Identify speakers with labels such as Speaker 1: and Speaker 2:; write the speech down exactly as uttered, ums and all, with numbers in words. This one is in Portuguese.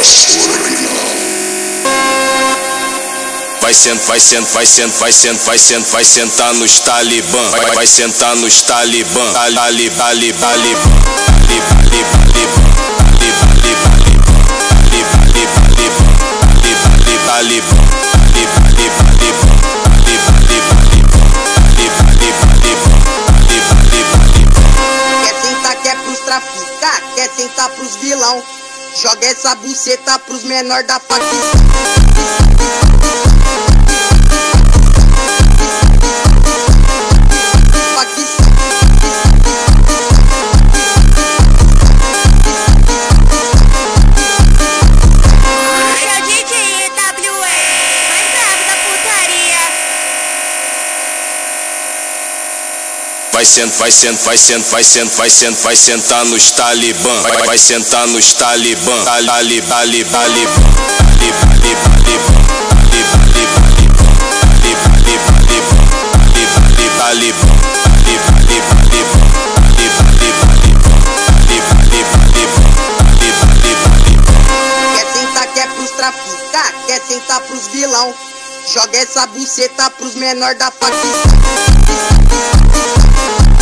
Speaker 1: Vai sentar, vai sentar, vai sentar, vai sentar, vai sentar, vai sentar nos talibã. Vai, vai sentar nos talibã. Ali, ali, ali,
Speaker 2: Quer sentar, quer pros traficar, quer sentar pros vilão. Joga essa buceta pros menor da facção.
Speaker 1: vai sentar, vai sentar, vai sentar, vai sentar, vai sentar, vai sentar nos talibã. Vai, vai sentar nos talibã. Ali, ali, ali, ali.
Speaker 2: Quer sentar, quer pros traficar, quer sentar pros vilão. Joga essa buceta pros menor da facção.